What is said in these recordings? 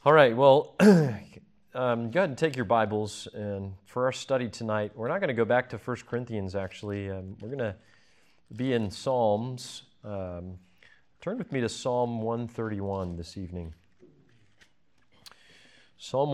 All right, well, go ahead and take your Bibles. And for our study tonight, we're not going to go back to 1 Corinthians, actually. We're going to be in Psalms. Turn with me to Psalm 131 this evening. Psalm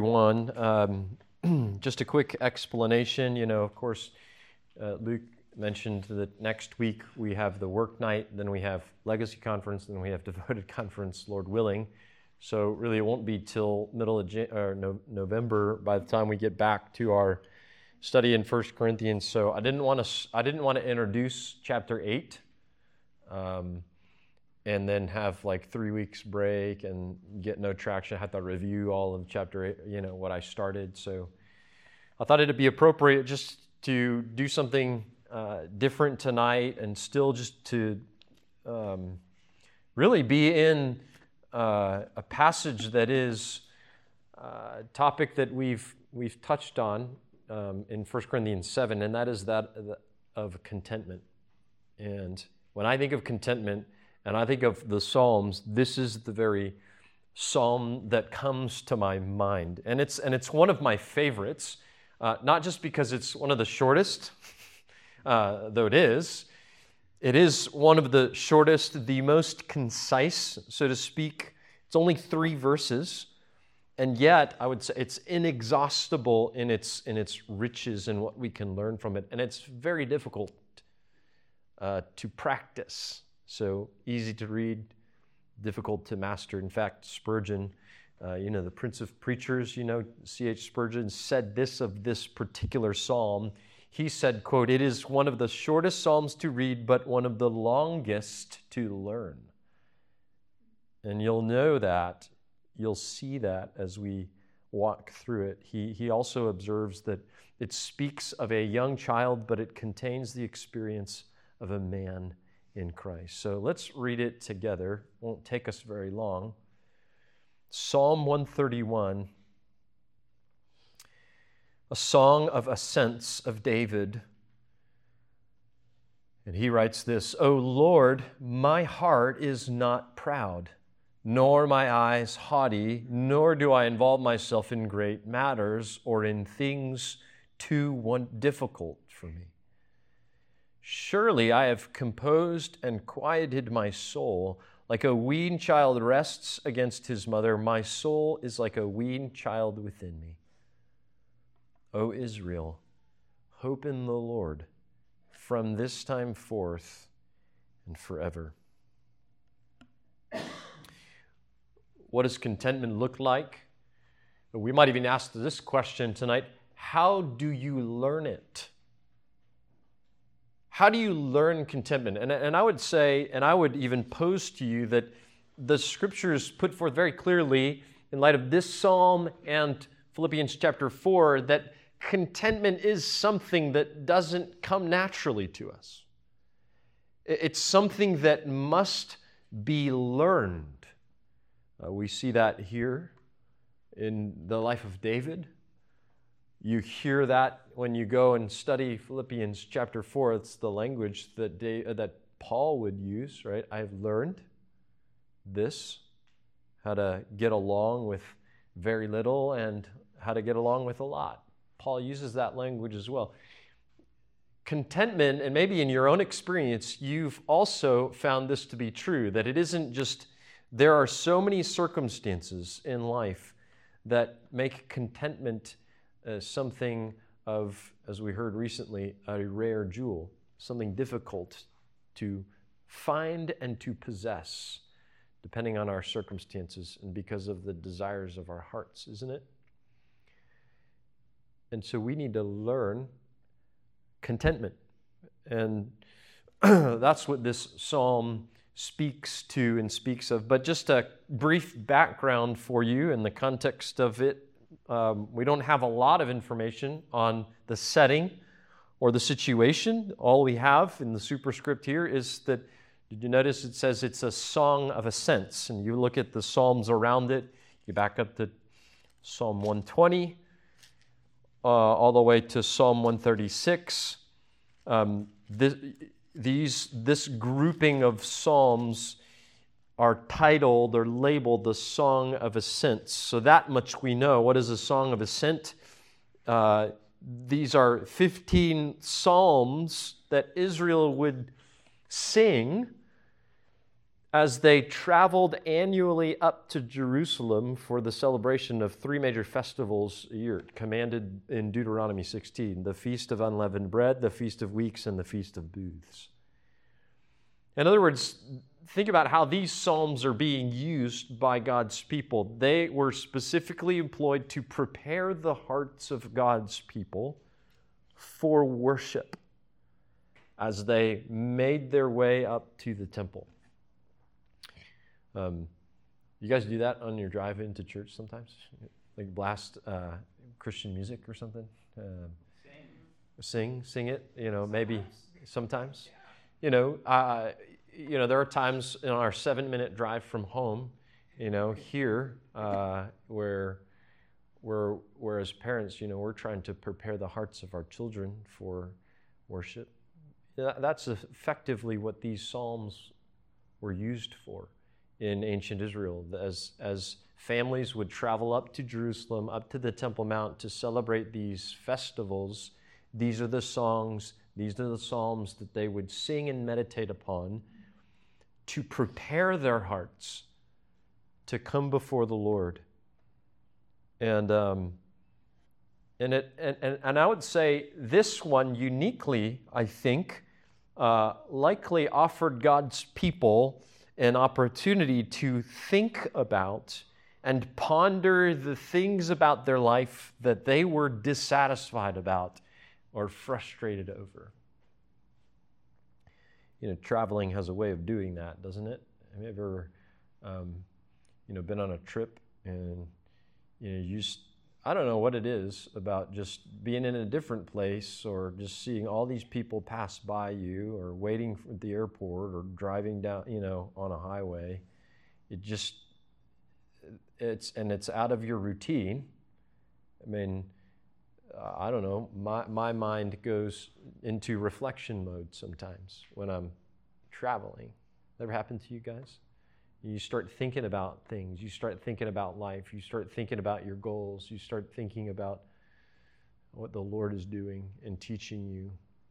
131, just a quick explanation. You know, of course, Luke mentioned that next week we have the work night, then we have Legacy Conference, then we have Devoted Conference, Lord willing. So really, it won't be till middle of November by the time we get back to our study in 1 Corinthians. So I didn't want to introduce chapter 8, and then have like 3 weeks break and get no traction. I had to review all of chapter 8, you know, what I started. So I thought it'd be appropriate just to do something different tonight, and still just to really be in a passage that is a topic that we've touched on in 1 Corinthians 7, and that is that of contentment. And when I think of contentment and I think of the Psalms, this is the very psalm that comes to my mind. And it's one of my favorites, not just because it's one of the shortest, though it is. It is one of the shortest, the most concise, so to speak. It's only 3 verses, and yet I would say it's inexhaustible in its riches and what we can learn from it. And it's very difficult to practice. So easy to read, difficult to master. In fact, Spurgeon, the Prince of Preachers, C.H. Spurgeon said this of this particular psalm. He said, quote, "It is one of the shortest psalms to read, but one of the longest to learn." And you'll know that, you'll see that as we walk through it. He also observes that it speaks of a young child, but it contains the experience of a man in Christ. So let's read it together. It won't take us very long. Psalm 131. A song of ascents of David. And he writes this: "O Lord, my heart is not proud, nor my eyes haughty, nor do I involve myself in great matters or in things too difficult for me. Surely I have composed and quieted my soul. Like a weaned child rests against his mother, my soul is like a weaned child within me. O Israel, hope in the Lord from this time forth and forever." What does contentment look like? We might even ask this question tonight: how do you learn it? How do you learn contentment? And I would say, and I would even pose to you that the Scriptures put forth very clearly, in light of this psalm and Philippians chapter 4, that contentment is something that doesn't come naturally to us. It's something that must be learned. We see that here in the life of David. You hear that when you go and study Philippians chapter 4. It's the language that Paul would use, right? I have learned this, how to get along with very little and how to get along with a lot. Paul uses that language as well. Contentment, and maybe in your own experience, you've also found this to be true, that it isn't just, there are so many circumstances in life that make contentment something of, as we heard recently, a rare jewel, something difficult to find and to possess, depending on our circumstances and because of the desires of our hearts, isn't it? And so we need to learn contentment. And that's what this psalm speaks to and speaks of. But just a brief background for you in the context of it. We don't have a lot of information on the setting or the situation. All we have in the superscript here is that, did you notice it says it's a song of ascents? And you look at the psalms around it, you back up to Psalm 120, all the way to Psalm 136. This grouping of psalms are titled or labeled the Song of Ascents. So that much we know. What is a Song of Ascent? These are 15 psalms that Israel would sing as they traveled annually up to Jerusalem for the celebration of 3 major festivals a year, commanded in Deuteronomy 16, the Feast of Unleavened Bread, the Feast of Weeks, and the Feast of Booths. In other words, think about how these psalms are being used by God's people. They were specifically employed to prepare the hearts of God's people for worship as they made their way up to the temple. You guys do that on your drive into church sometimes? Like blast Christian music or something? Sing it, maybe sometimes. There are times in our 7-minute drive from home, here, where as parents, we're trying to prepare the hearts of our children for worship. That's effectively what these psalms were used for in ancient Israel, as families would travel up to Jerusalem, up to the Temple Mount to celebrate these festivals. These are the songs, these are the psalms that they would sing and meditate upon to prepare their hearts to come before the Lord. And I would say this one uniquely, I think, likely offered God's people an opportunity to think about and ponder the things about their life that they were dissatisfied about or frustrated over. Traveling has a way of doing that, doesn't it? Have you ever, been on a trip and, I don't know what it is about just being in a different place or just seeing all these people pass by you or waiting at the airport or driving down, on a highway. It's out of your routine. I mean, I don't know, my mind goes into reflection mode sometimes when I'm traveling. Ever happened to you guys? You start thinking about things. You start thinking about life. You start thinking about your goals. You start thinking about what the Lord is doing and teaching you.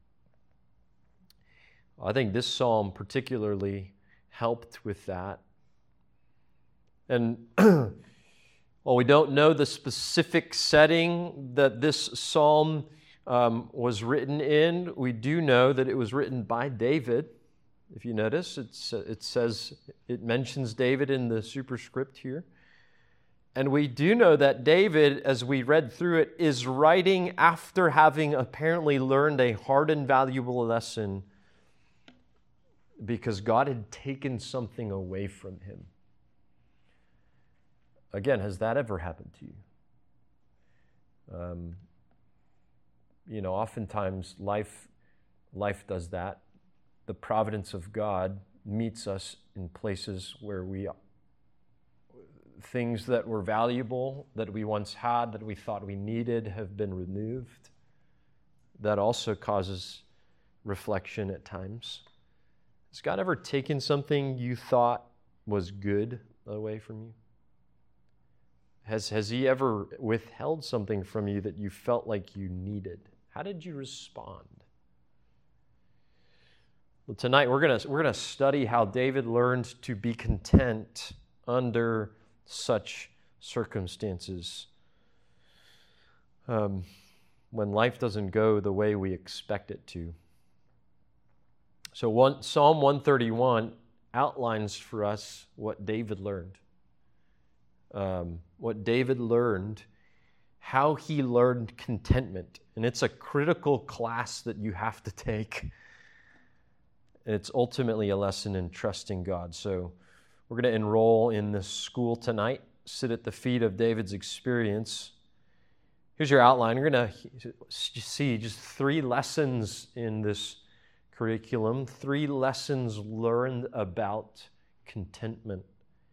I think this psalm particularly helped with that. And while we don't know the specific setting that this psalm was written in, we do know that it was written by David. If you notice, it mentions David in the superscript here. And we do know that David, as we read through it, is writing after having apparently learned a hard and valuable lesson because God had taken something away from him. Again, has that ever happened to you? Oftentimes life does that. The providence of God meets us in places where things that were valuable, that we once had, that we thought we needed, have been removed. That also causes reflection at times. Has God ever taken something you thought was good away from you? Has He ever withheld something from you that you felt like you needed? How did you respond? Well, tonight we're gonna study how David learned to be content under such circumstances. When life doesn't go the way we expect it to. So Psalm 131 outlines for us what David learned. How he learned contentment. And it's a critical class that you have to take. And it's ultimately a lesson in trusting God. So we're going to enroll in this school tonight, sit at the feet of David's experience. Here's your outline. We're going to see just 3 lessons in this curriculum, 3 lessons learned about contentment.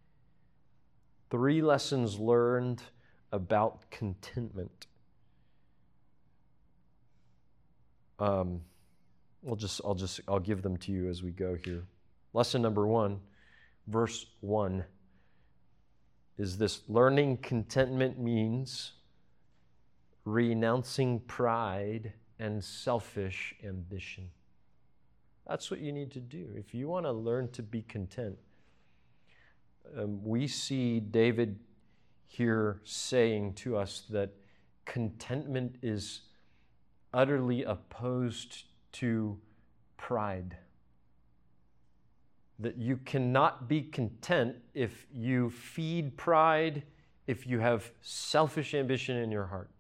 3 lessons learned about contentment. I'll give them to you as we go here. Lesson number 1, verse 1 is this: learning contentment means renouncing pride and selfish ambition. That's what you need to do if you want to learn to be content. We see David here saying to us that contentment is utterly opposed to pride. That you cannot be content if you feed pride, if you have selfish ambition in your heart.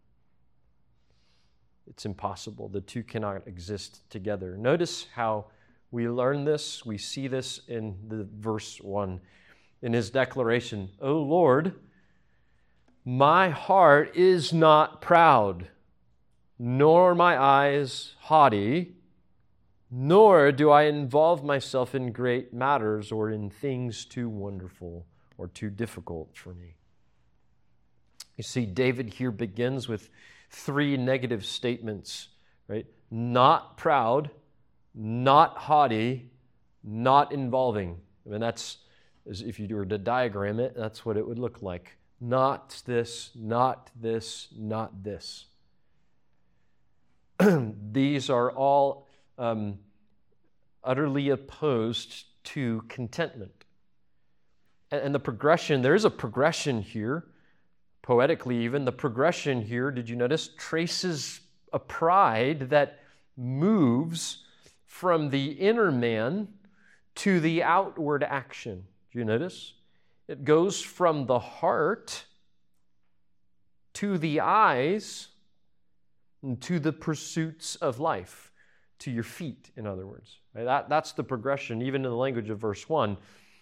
It's impossible. The two cannot exist together. Notice how we learn this. We see this in the verse 1. In his declaration, "O Lord, my heart is not proud, nor my eyes haughty, nor do I involve myself in great matters or in things too wonderful or too difficult for me." You see, David here begins with 3 negative statements, right? Not proud, not haughty, not involving. I mean, that's, if you were to diagram it, that's what it would look like. Not this, not this, not this. These are all utterly opposed to contentment. And the progression, there is a progression here, poetically even. The progression here, did you notice, traces a pride that moves from the inner man to the outward action. Do you notice? It goes from the heart to the eyes and to the pursuits of life, to your feet, in other words. Right? That's the progression, even in the language of verse 1.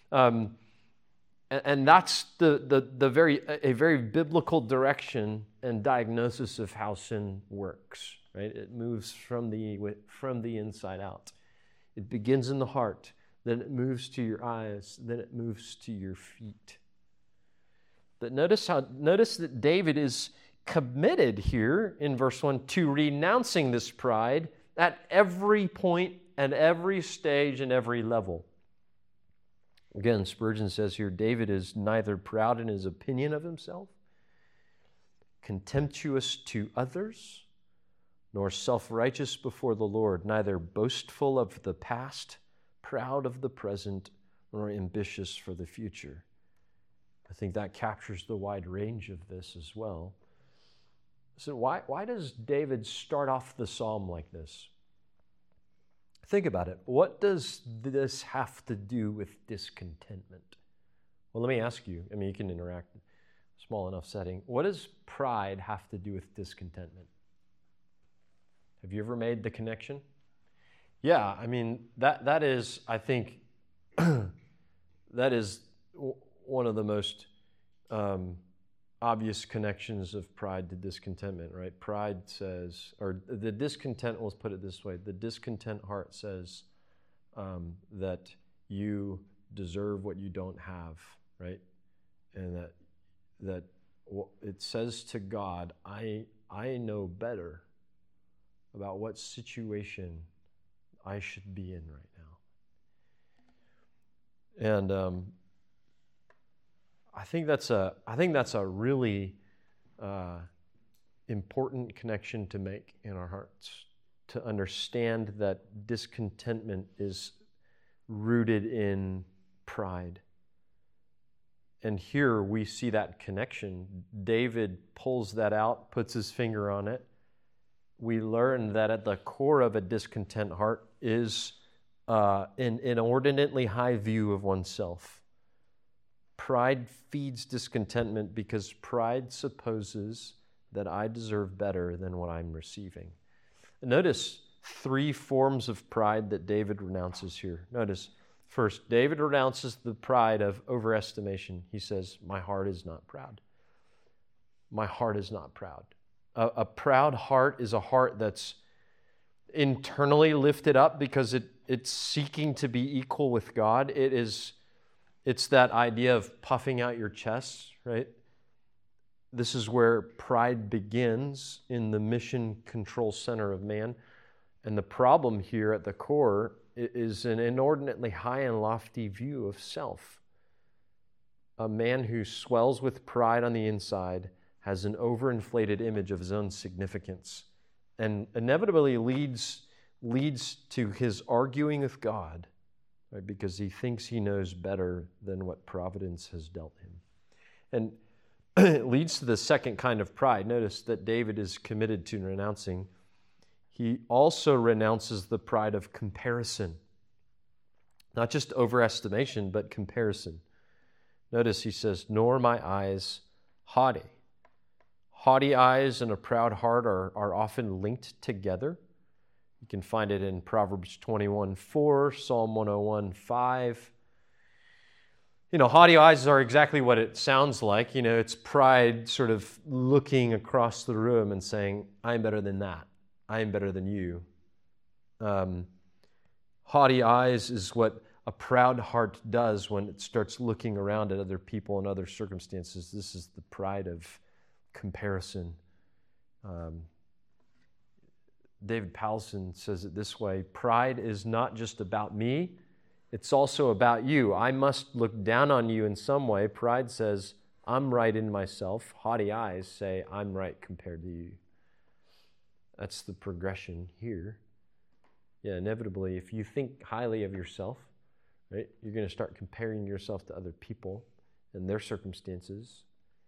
And that's a very biblical direction and diagnosis of how sin works. Right? It moves from the inside out. It begins in the heart, then it moves to your eyes, then it moves to your feet. But notice that David is committed here in verse 1 to renouncing this pride at every point and every stage and every level. Again, Spurgeon says here, David is neither proud in his opinion of himself, contemptuous to others, nor self-righteous before the Lord, neither boastful of the past, proud of the present, nor ambitious for the future. I think that captures the wide range of this as well. So why does David start off the psalm like this? Think about it. What does this have to do with discontentment? Well, let me ask you. I mean, you can interact in a small enough setting. What does pride have to do with discontentment? Have you ever made the connection? Yeah, I mean, that is, I think, that is one of the most obvious connections of pride to discontentment, right? Pride says, or the discontent, let's put it this way, the discontent heart says that you deserve what you don't have, right? And that it says to God, I know better about what situation I should be in right now. And I think that's a really important connection to make in our hearts, to understand that discontentment is rooted in pride. And here we see that connection. David pulls that out, puts his finger on it. We learn that at the core of a discontent heart is an inordinately high view of oneself. Pride feeds discontentment because pride supposes that I deserve better than what I'm receiving. Notice 3 forms of pride that David renounces here. Notice, first, David renounces the pride of overestimation. He says, my heart is not proud. My heart is not proud. A proud heart is a heart that's internally lifted up because it's seeking to be equal with God. It's that idea of puffing out your chest, right? This is where pride begins in the mission control center of man. And the problem here at the core is an inordinately high and lofty view of self. a man who swells with pride on the inside has an overinflated image of his own significance and inevitably leads to his arguing with God, right? Because he thinks he knows better than what providence has dealt him. And it leads to the second kind of pride. Notice that David is committed to renouncing. He also renounces the pride of comparison. Not just overestimation, but comparison. Notice he says, nor my eyes haughty. Haughty eyes and a proud heart are often linked together. You can find it in Proverbs 21:4, Psalm 101:5. Haughty eyes are exactly what it sounds like. It's pride sort of looking across the room and saying, I'm better than that. I'm better than you. Haughty eyes is what a proud heart does when it starts looking around at other people and other circumstances. This is the pride of comparison. David Powlison says it this way: pride is not just about me, it's also about you. I must look down on you in some way. Pride says, I'm right in myself. Haughty eyes say, I'm right compared to you. That's the progression here. Yeah, inevitably, if you think highly of yourself, right, you're going to start comparing yourself to other people and their circumstances.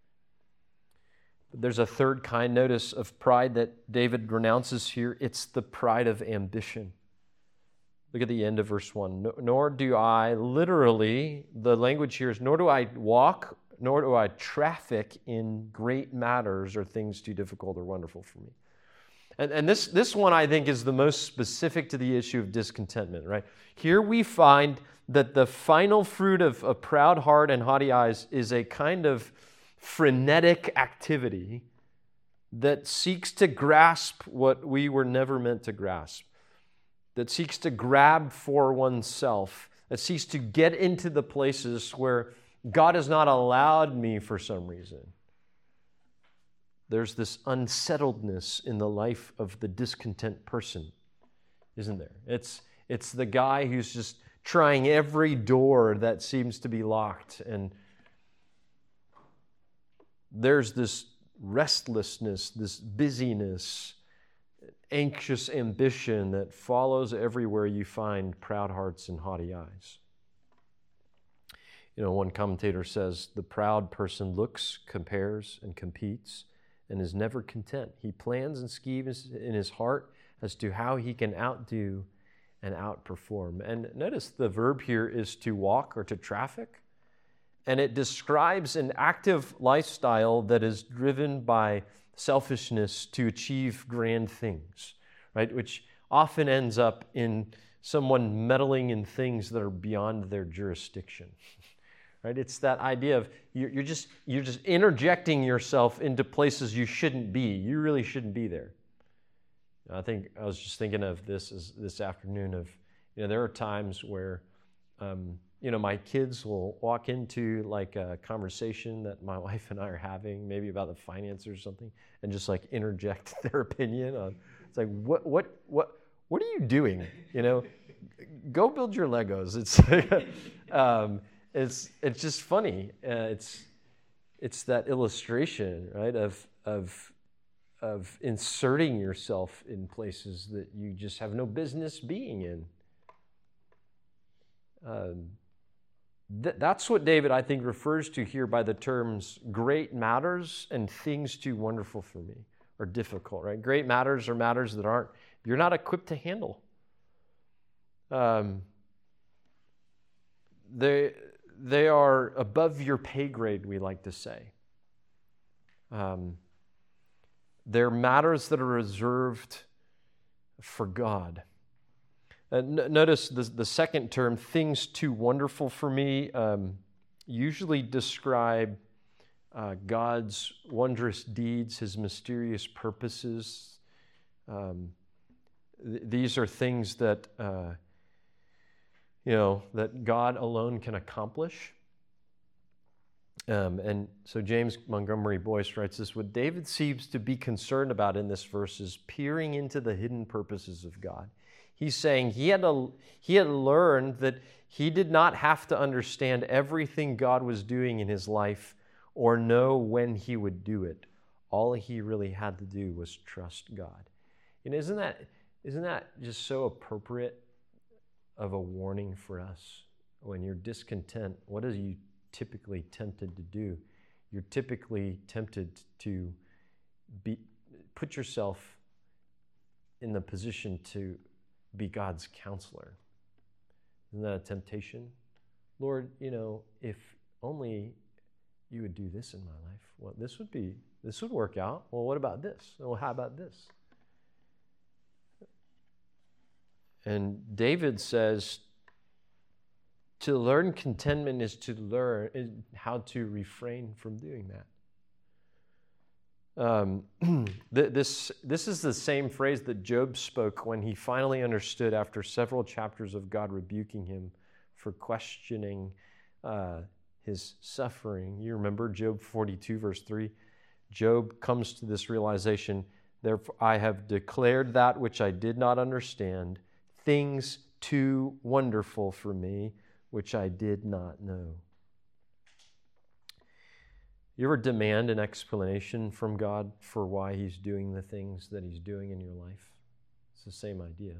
But there's a third kind, notice, of pride that David renounces here. It's the pride of ambition. Look at the end of verse 1. Nor do I, literally, the language here is, nor do I walk, nor do I traffic in great matters or things too difficult or wonderful for me. And this one, I think, is the most specific to the issue of discontentment, right? Here we find that the final fruit of a proud heart and haughty eyes is a kind of frenetic activity that seeks to grasp what we were never meant to grasp, that seeks to grab for oneself, that seeks to get into the places where God has not allowed me for some reason. There's this unsettledness in the life of the discontent person, isn't there? It's the guy who's just trying every door that seems to be locked, and there's this restlessness, this busyness, anxious ambition that follows everywhere you find proud hearts and haughty eyes. One commentator says, the proud person looks, compares, and competes, and is never content. He plans and schemes in his heart as to how he can outdo and outperform. And notice the verb here is to walk or to traffic, and it describes an active lifestyle that is driven by selfishness to achieve grand things, right? Which often ends up in someone meddling in things that are beyond their jurisdiction. Right? It's that idea of you're just interjecting yourself into places you shouldn't be. You really shouldn't be there. I think I was just thinking of this afternoon of, there are times where, my kids will walk into like a conversation that my wife and I are having, maybe about the finances or something, and just like interject their opinion on. It's like, what are you doing? Go build your Legos. It's just funny. It's that illustration, right, of inserting yourself in places that you just have no business being in. That's what David, I think, refers to here by the terms great matters and things too wonderful for me, or difficult, right? Great matters are matters that you're not equipped to handle. They are above your pay grade, we like to say. They're matters that are reserved for God. Notice the second term, things too wonderful for me, usually describe God's wondrous deeds, His mysterious purposes. These are things that that God alone can accomplish. And so James Montgomery Boyce writes this: what David seems to be concerned about in this verse is peering into the hidden purposes of God. He's saying he had learned that He did not have to understand everything God was doing in his life or know when he would do it. All he really had to do was trust God. And isn't that just so appropriate of a warning for us? When you're discontent, what are you typically tempted to do? You're typically tempted to put yourself in the position to be God's counselor. Isn't that a temptation? Lord, if only you would do this in my life. Well, this would work out. Well, what about this? Well, how about this? And David says, to learn contentment is to learn how to refrain from doing that. This is the same phrase that Job spoke when he finally understood after several chapters of God rebuking him for questioning his suffering. You remember Job 42, verse 3? Job comes to this realization, therefore I have declared that which I did not understand, things too wonderful for me, which I did not know. You ever demand an explanation from God for why he's doing the things that he's doing in your life? It's the same idea.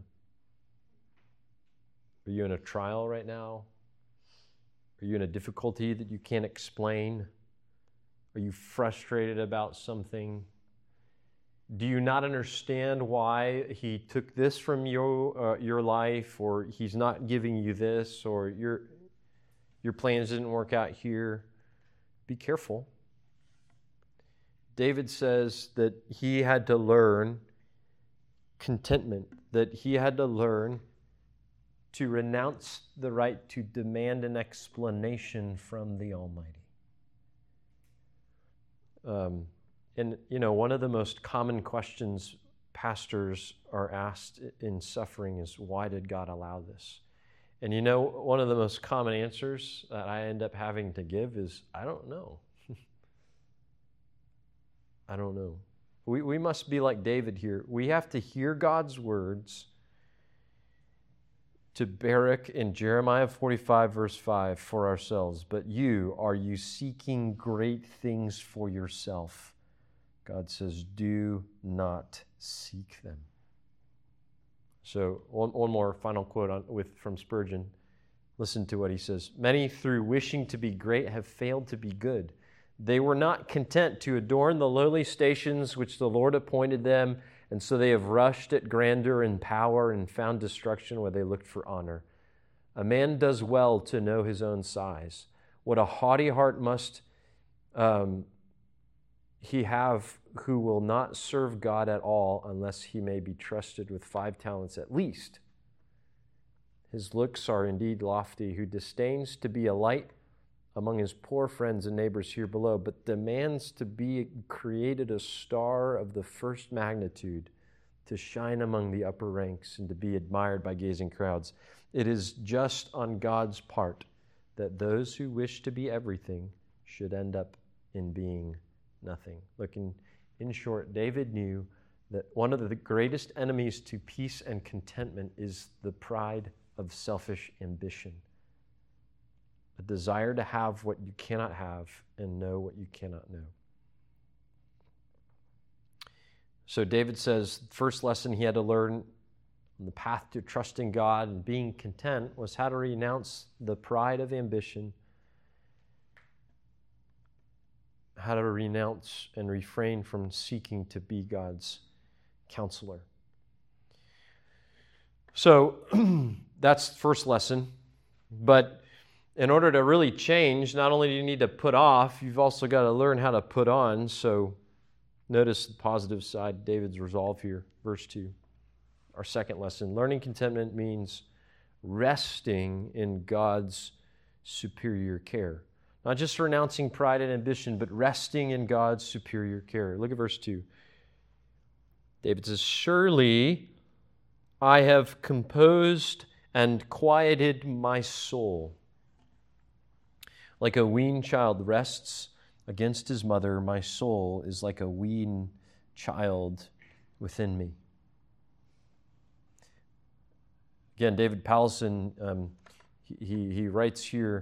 Are you in a trial right now? Are you in a difficulty that you can't explain? Are you frustrated about something? Do you not understand why he took this from your life, or he's not giving you this, or your plans didn't work out here? Be careful. David says that he had to learn contentment, that he had to learn to renounce the right to demand an explanation from the Almighty. And one of the most common questions pastors are asked in suffering is, why did God allow this? And one of the most common answers that I end up having to give is, I don't know. I don't know. We must be like David here. We have to hear God's words to Baruch in Jeremiah 45, verse 5, for ourselves. But are you seeking great things for yourself? God says, do not seek them. So one more final quote from Spurgeon. Listen to what he says. Many, through wishing to be great, have failed to be good. They were not content to adorn the lowly stations which the Lord appointed them, and so they have rushed at grandeur and power and found destruction where they looked for honor. A man does well to know his own size. What a haughty heart must he have who will not serve God at all unless he may be trusted with 5 talents at least. His looks are indeed lofty, who disdains to be a light among his poor friends and neighbors here below, but demands to be created a star of the first magnitude, to shine among the upper ranks and to be admired by gazing crowds. It is just on God's part that those who wish to be everything should end up in being nothing. Look, in short, David knew that one of the greatest enemies to peace and contentment is the pride of selfish ambition. A desire to have what you cannot have and know what you cannot know. So David says the first lesson he had to learn on the path to trusting God and being content was how to renounce the pride of ambition, how to renounce and refrain from seeking to be God's counselor. So that's the first lesson. But in order to really change, not only do you need to put off, you've also got to learn how to put on. So notice the positive side of David's resolve here, verse 2. Our second lesson, learning contentment means resting in God's superior care. Not just renouncing pride and ambition, but resting in God's superior care. Look at verse 2. David says, surely I have composed and quieted my soul. Like a weaned child rests against his mother, my soul is like a weaned child within me. Again, David Powlison, He writes here,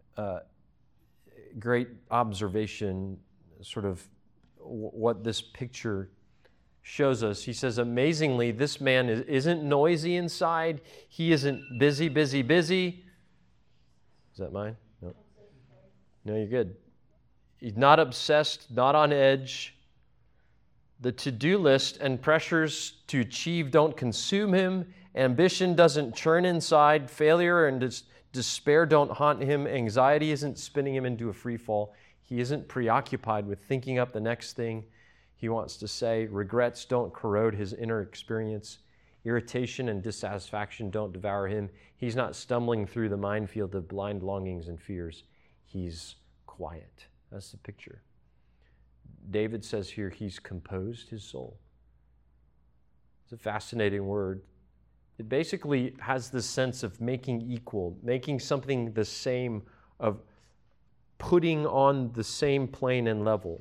great observation, sort of what this picture shows us. He says, amazingly, this man isn't noisy inside. He isn't busy. Is that mine? No. No, you're good. He's not obsessed, not on edge. The to-do list and pressures to achieve don't consume him. Ambition doesn't churn inside. Failure and despair don't haunt him. Anxiety isn't spinning him into a free fall. He isn't preoccupied with thinking up the next thing he wants to say. Regrets don't corrode his inner experience. Irritation and dissatisfaction don't devour him. He's not stumbling through the minefield of blind longings and fears. He's quiet. That's the picture. David says here he's composed his soul. It's a fascinating word. It basically has this sense of making equal, making something the same, of putting on the same plane and level.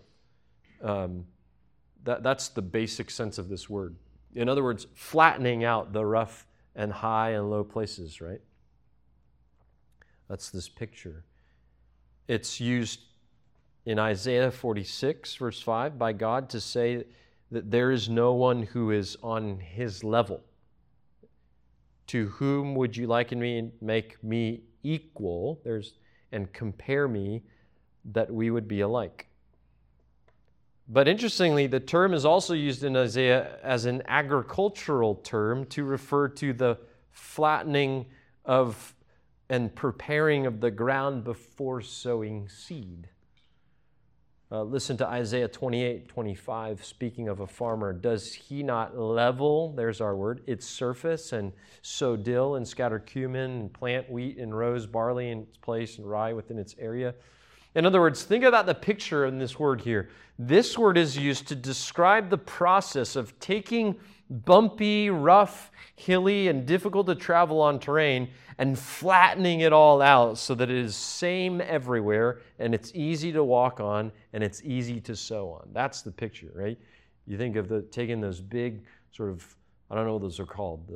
That's the basic sense of this word. In other words, flattening out the rough and high and low places, right? That's this picture. It's used in Isaiah 46, verse 5, by God to say that there is no one who is on his level. To whom would you liken me and make me equal? And compare me that we would be alike. But interestingly, the term is also used in Isaiah as an agricultural term to refer to the flattening of and preparing of the ground before sowing seed. Listen to Isaiah 28:25, speaking of a farmer. Does he not level, there's our word, its surface, and sow dill and scatter cumin and plant wheat and rows barley in its place and rye within its area? In other words, think about the picture in this word here. This word is used to describe the process of taking bumpy, rough, hilly, and difficult to travel on terrain and flattening it all out so that it is same everywhere and it's easy to walk on and it's easy to sow on. That's the picture, right? You think of taking those big sort of, I don't know what those are called.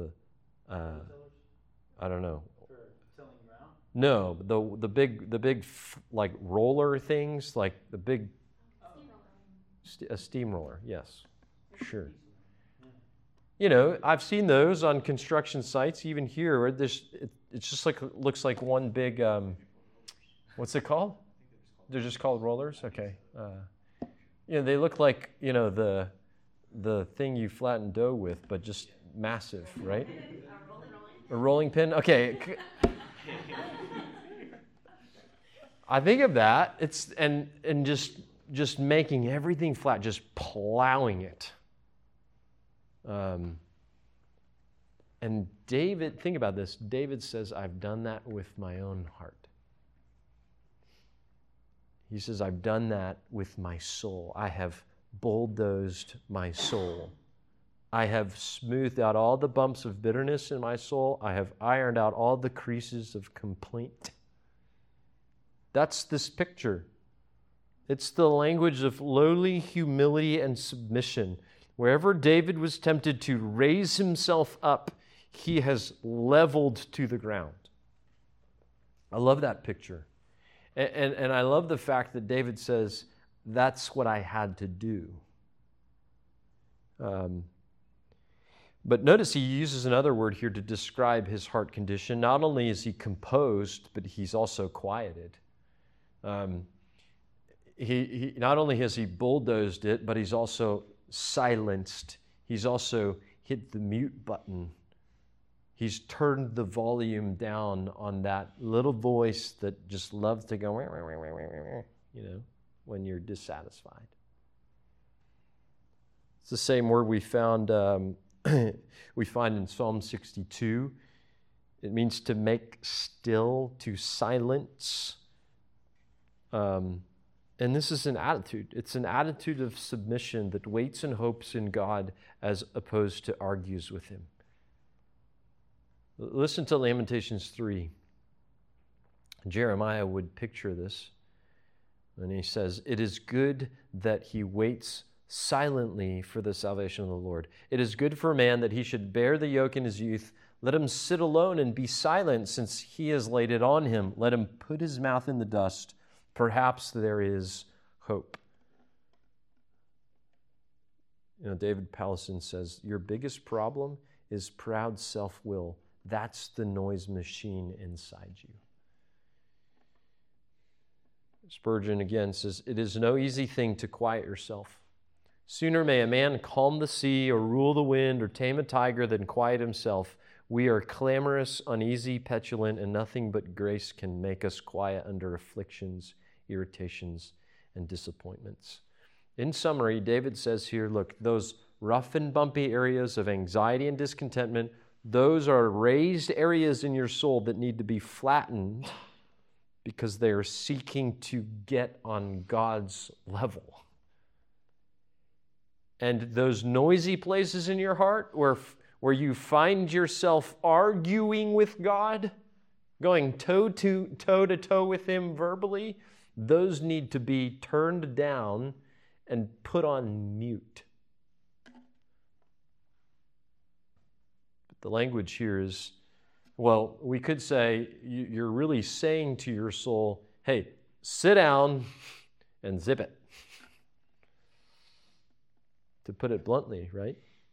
I don't know. No, the big like roller things, like the big a steamroller. Yes, sure. You know, I've seen those on construction sites, even here, where it's just like looks like one big. What's it called? They're just called rollers. Okay. They look like the thing you flatten dough with, but just massive, right? A rolling pin. Okay. I think of that. It's and just making everything flat, just plowing it. And David, think about this. David says, I've done that with my own heart. He says, I've done that with my soul. I have bulldozed my soul. I have smoothed out all the bumps of bitterness in my soul. I have ironed out all the creases of complaint. That's this picture. It's the language of lowly humility and submission. Wherever David was tempted to raise himself up, he has leveled to the ground. I love that picture. And I love the fact that David says, that's what I had to do. But notice he uses another word here to describe his heart condition. Not only is he composed, but he's also quieted. He not only has he bulldozed it, but he's also silenced. He's also hit the mute button. He's turned the volume down on that little voice that just loves to go, when you're dissatisfied. It's the same word we find in Psalm 62. It means to make still, to silence. And this is an attitude. It's an attitude of submission that waits and hopes in God as opposed to argues with him. Listen to Lamentations 3. Jeremiah would picture this. And he says, it is good that he waits silently for the salvation of the Lord. It is good for a man that he should bear the yoke in his youth. Let him sit alone and be silent, since he has laid it on him. Let him put his mouth in the dust. Perhaps there is hope. David Powlison says, your biggest problem is proud self-will. That's the noise machine inside you. Spurgeon again says, it is no easy thing to quiet yourself. Sooner may a man calm the sea or rule the wind or tame a tiger than quiet himself. We are clamorous, uneasy, petulant, and nothing but grace can make us quiet under afflictions, irritations, and disappointments. In summary, David says here, look, those rough and bumpy areas of anxiety and discontentment, those are raised areas in your soul that need to be flattened because they are seeking to get on God's level. And those noisy places in your heart where you find yourself arguing with God, going toe to toe with Him verbally, those need to be turned down and put on mute. But the language here is, well, we could say you're really saying to your soul, hey, sit down and zip it. To put it bluntly, right?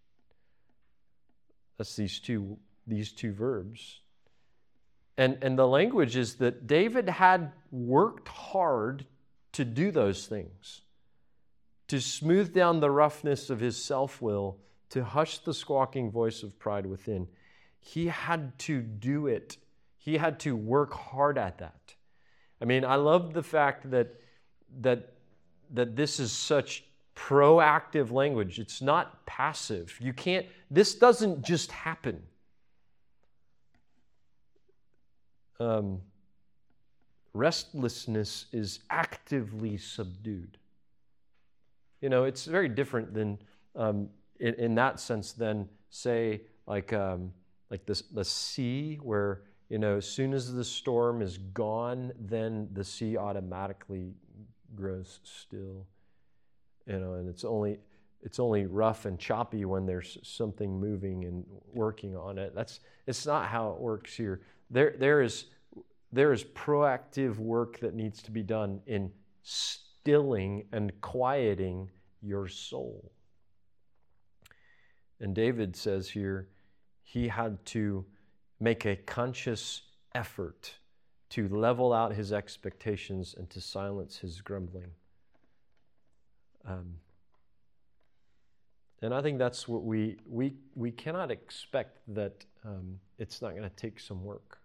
That's these two verbs. And the language is that David had worked hard to do those things, to smooth down the roughness of his self-will, to hush the squawking voice of pride within. He had to do it. He had to work hard at that. I mean, I love the fact that this is such proactive language. It's not passive. This doesn't just happen. Restlessness is actively subdued. It's very different than, in that sense, than, say, like the sea, where, as soon as the storm is gone, then the sea automatically grows still. And it's only rough and choppy when there's something moving and working on it. It's not how it works here. There is proactive work that needs to be done in stilling and quieting your soul. And David says here, he had to make a conscious effort to level out his expectations and to silence his grumbling. And I think that's what we cannot expect that it's not going to take some work.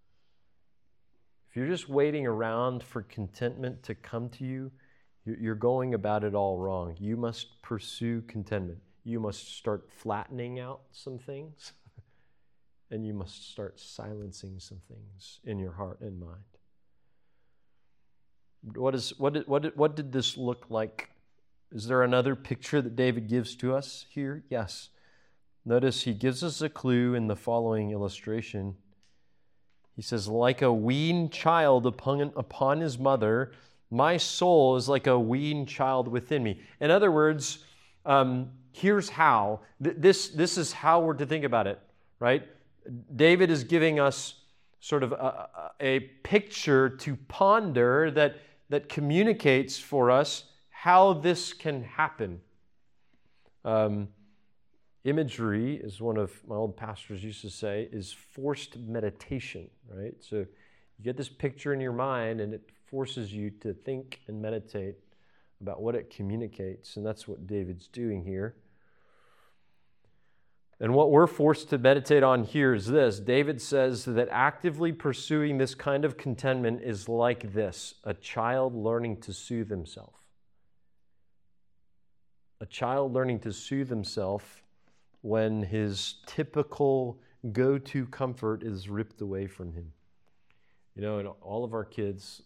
If you're just waiting around for contentment to come to you, you're going about it all wrong. You must pursue contentment. You must start flattening out some things, and you must start silencing some things in your heart and mind. What did this look like? Is there another picture that David gives to us here? Yes. Notice he gives us a clue in the following illustration. He says, like a weaned child upon his mother, my soul is like a weaned child within me. In other words, here's how. This is how we're to think about it, right? David is giving us sort of a picture to ponder that communicates for us how this can happen. Imagery, as one of my old pastors used to say, is forced meditation, right? So you get this picture in your mind and it forces you to think and meditate about what it communicates, and that's what David's doing here. And what we're forced to meditate on here is this. David says that actively pursuing this kind of contentment is like this, a child learning to soothe himself. A child learning to soothe himself when his typical go-to comfort is ripped away from him. And all of our kids,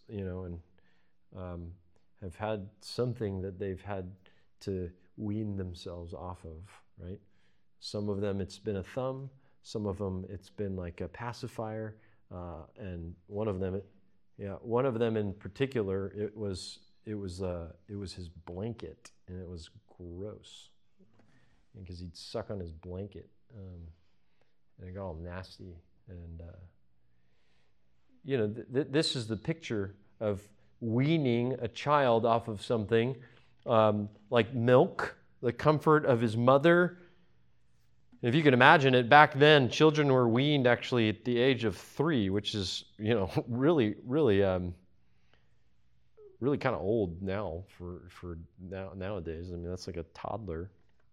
have had something that they've had to wean themselves off of, right? Some of them, it's been a thumb. Some of them, it's been like a pacifier. And one of them in particular, it was his blanket, and it was gross because he'd suck on his blanket. and it got all nasty. And, this is the picture of weaning a child off of something like milk, the comfort of his mother. If you can imagine it, back then, children were weaned actually at the age of 3, which is, really kind of old now for nowadays. I mean, that's like a toddler.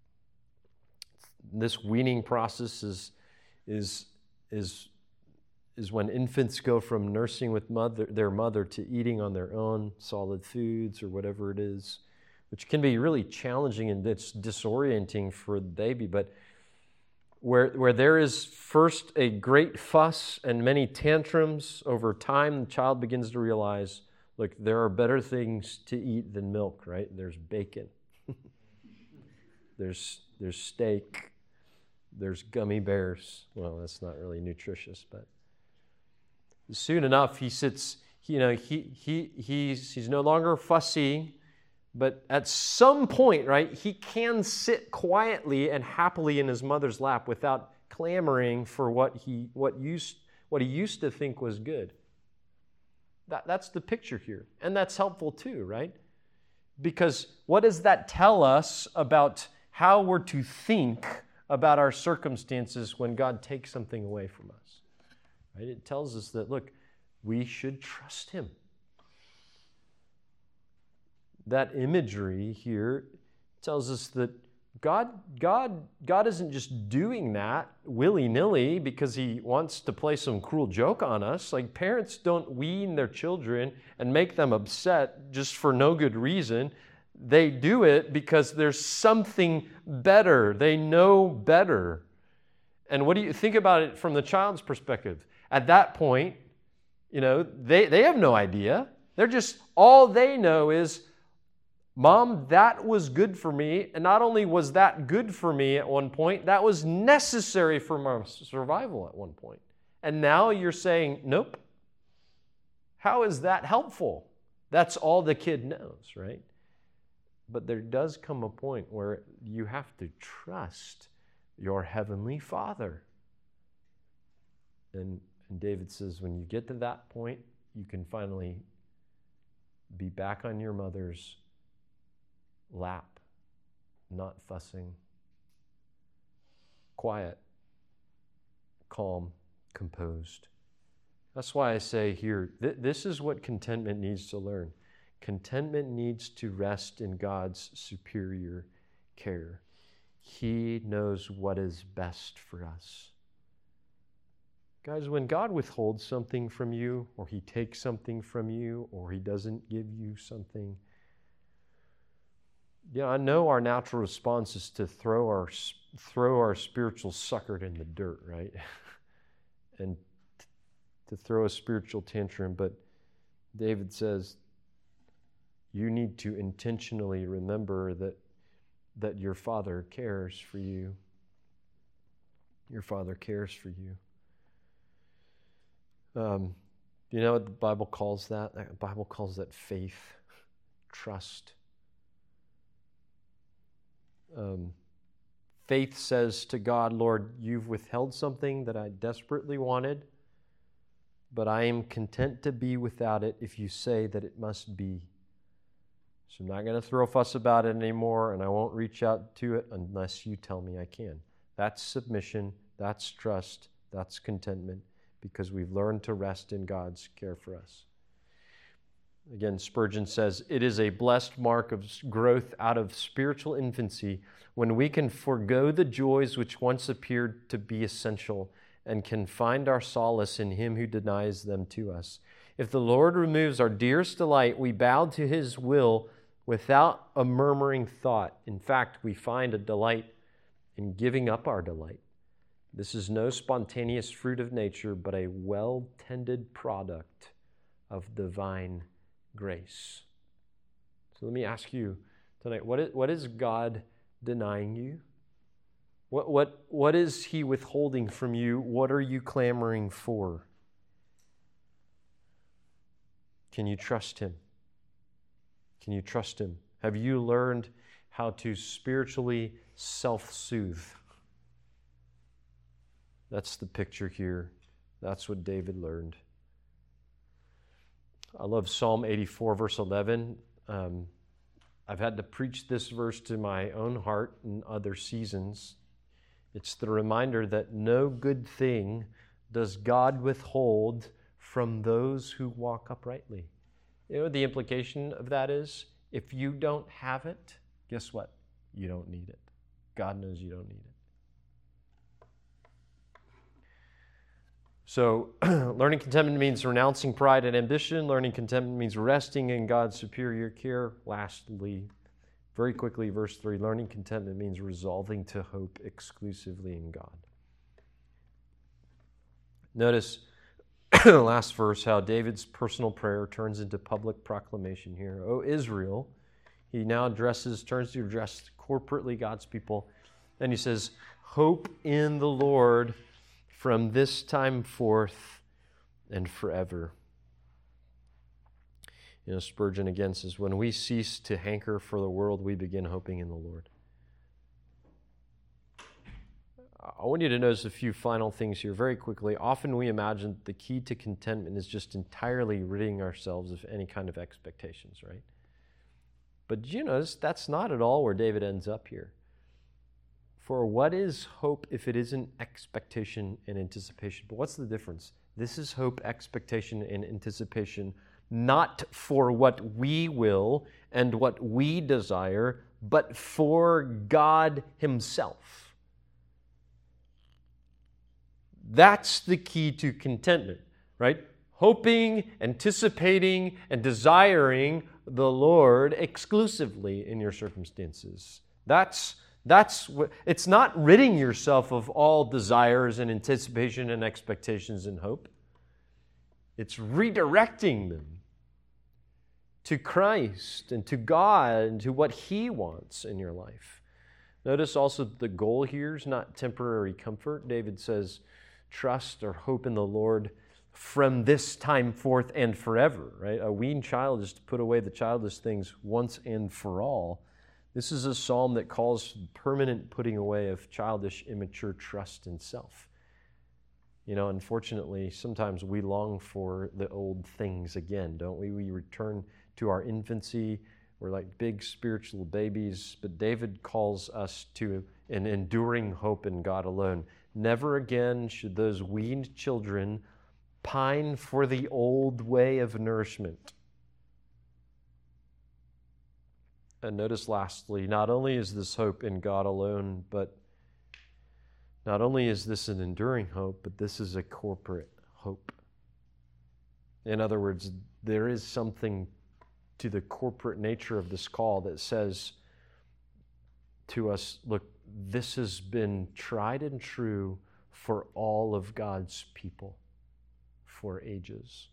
This weaning process is when infants go from nursing with their mother to eating on their own solid foods or whatever it is, which can be really challenging and it's disorienting for the baby. But where there is first a great fuss and many tantrums, over time the child begins to realize, look, there are better things to eat than milk, right? There's bacon. There's steak. There's gummy bears. Well, that's not really nutritious, but soon enough he sits, he's no longer fussy, but at some point, right, he can sit quietly and happily in his mother's lap without clamoring for what he used to think was good. That's the picture here. And that's helpful too, right? Because what does that tell us about how we're to think about our circumstances when God takes something away from us? Right? It tells us that, look, we should trust Him. That imagery here tells us that God isn't just doing that willy-nilly because He wants to play some cruel joke on us. Like, parents don't wean their children and make them upset just for no good reason. They do it because there's something better. They know better. And what do you think about it from the child's perspective? At that point, they have no idea. They're just, all they know is, Mom, that was good for me. And not only was that good for me at one point, that was necessary for my survival at one point. And now you're saying, nope. How is that helpful? That's all the kid knows, right? But there does come a point where you have to trust your heavenly Father. And David says, when you get to that point, you can finally be back on your mother's lap, not fussing, quiet, calm, composed. That's why I say here, this is what contentment needs to learn. Contentment needs to rest in God's superior care. He knows what is best for us. Guys, when God withholds something from you, or He takes something from you, or He doesn't give you something, I know our natural response is to throw our spiritual sucker in the dirt, right? And to throw a spiritual tantrum. But David says, you need to intentionally remember that your Father cares for you. Your Father cares for you. You know what the Bible calls that? The Bible calls that faith, trust. Faith says to God, Lord, you've withheld something that I desperately wanted, but I am content to be without it if you say that it must be. So I'm not going to throw a fuss about it anymore, and I won't reach out to it unless you tell me I can. That's submission, that's trust, that's contentment, because we've learned to rest in God's care for us. Again, Spurgeon says, it is a blessed mark of growth out of spiritual infancy when we can forego the joys which once appeared to be essential and can find our solace in Him who denies them to us. If the Lord removes our dearest delight, we bow to His will without a murmuring thought. In fact, we find a delight in giving up our delight. This is no spontaneous fruit of nature, but a well-tended product of divine grace. So let me ask you tonight, what is God denying you? What is He withholding from you? What are you clamoring for? Can you trust Him? Can you trust Him? Have you learned how to spiritually self-soothe? That's the picture here. That's what David learned. I love Psalm 84, verse 11. I've had to preach this verse to my own heart in other seasons. It's the reminder that no good thing does God withhold from those who walk uprightly. You know, the implication of that is, if you don't have it, guess what? You don't need it. God knows you don't need it. So, learning contentment means renouncing pride and ambition. Learning contentment means resting in God's superior care. Lastly, very quickly, verse 3, learning contentment means resolving to hope exclusively in God. Notice, last verse, how David's personal prayer turns into public proclamation here. O Israel, he now turns to address corporately God's people, and he says, hope in the Lord from this time forth and forever. You know, Spurgeon again says, when we cease to hanker for the world, we begin hoping in the Lord. I want you to notice a few final things here very quickly. Often we imagine the key to contentment is just entirely ridding ourselves of any kind of expectations, right? But you notice that's not at all where David ends up here. For what is hope if it isn't expectation and anticipation? But what's the difference? This is hope, expectation, and anticipation, not for what we will and what we desire, but for God Himself. That's the key to contentment, right? Hoping, anticipating, and desiring the Lord exclusively in your circumstances. That's what, it's not ridding yourself of all desires and anticipation and expectations and hope. It's redirecting them to Christ and to God and to what He wants in your life. Notice also the goal here is not temporary comfort. David says, trust or hope in the Lord from this time forth and forever, right? A weaned child is to put away the childish things once and for all. This is a psalm that calls permanent putting away of childish, immature trust in self. You know, unfortunately, sometimes we long for the old things again, don't we? We return to our infancy. We're like big spiritual babies, but David calls us to an enduring hope in God alone. Never again should those weaned children pine for the old way of nourishment. And notice lastly, not only is this hope in God alone, but not only is this an enduring hope, but this is a corporate hope. In other words, there is something to the corporate nature of this call that says to us, look, this has been tried and true for all of God's people for ages.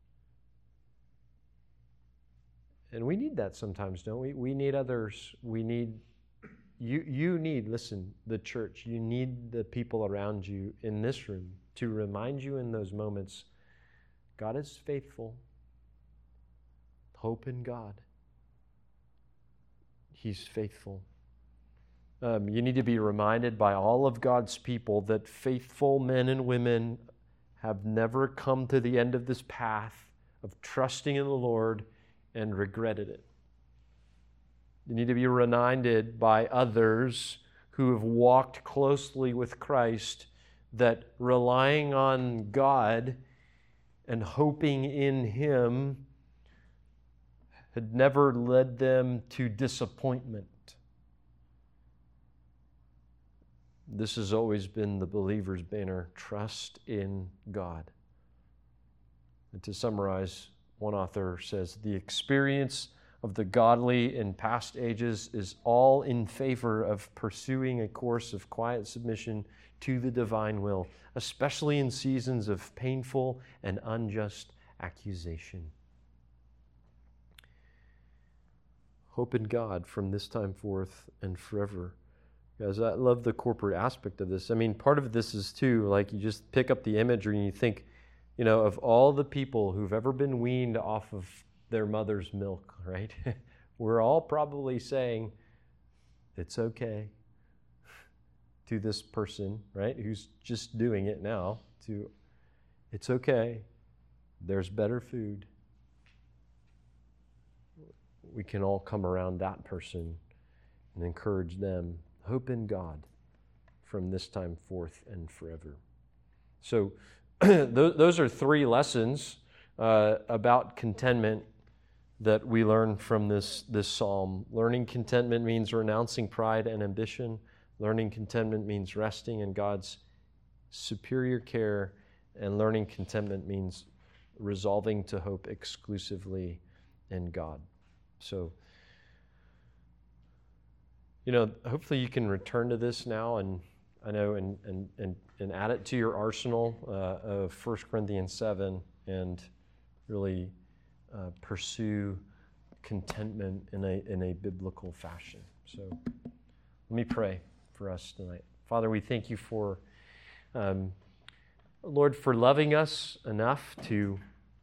And we need that sometimes, don't we? We need others. We need, you need, listen, the church. You need the people around you in this room to remind you in those moments, God is faithful. Hope in God. He's faithful. You need to be reminded by all of God's people that faithful men and women have never come to the end of this path of trusting in the Lord and regretted it. You need to be reminded by others who have walked closely with Christ that relying on God and hoping in Him had never led them to disappointment. This has always been the believer's banner, trust in God. And to summarize, one author says, the experience of the godly in past ages is all in favor of pursuing a course of quiet submission to the divine will, especially in seasons of painful and unjust accusation. Hope in God from this time forth and forever. Guys, I love the corporate aspect of this. I mean, part of this is too, like you just pick up the imagery and you think, you know, of all the people who've ever been weaned off of their mother's milk, right? We're all probably saying, it's okay. to this person, right, who's just doing it now, to it's okay, there's better food. We can all come around that person and encourage them. Hope in God from this time forth and forever. So those are three lessons about contentment that we learn from this psalm. Learning contentment means renouncing pride and ambition. Learning contentment means resting in God's superior care. And learning contentment means resolving to hope exclusively in God. So, hopefully you can return to this now and add it to your arsenal of 1 Corinthians 7 and really pursue contentment in a biblical fashion. So let me pray for us tonight. Father, we thank you for, Lord, for loving us enough to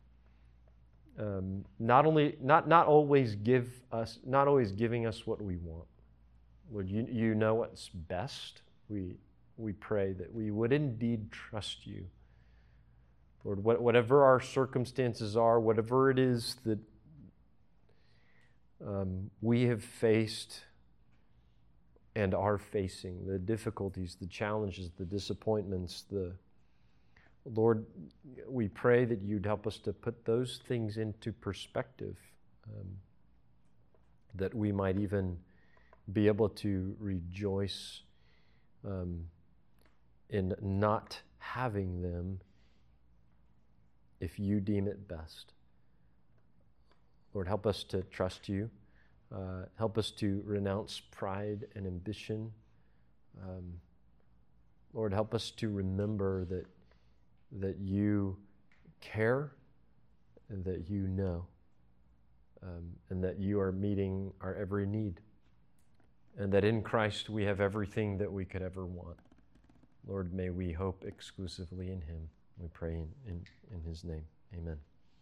not always giving us what we want. Lord, you know what's best. We pray that we would indeed trust you. Lord, whatever our circumstances are, whatever it is that we have faced and are facing, the difficulties, the challenges, the disappointments, Lord, we pray that you'd help us to put those things into perspective, that we might even be able to rejoice in not having them if you deem it best. Lord, help us to trust you. Help us to renounce pride and ambition. Lord, help us to remember that you care and that you know, and that you are meeting our every need, and that in Christ we have everything that we could ever want. Lord, may we hope exclusively in him. We pray in his name. Amen.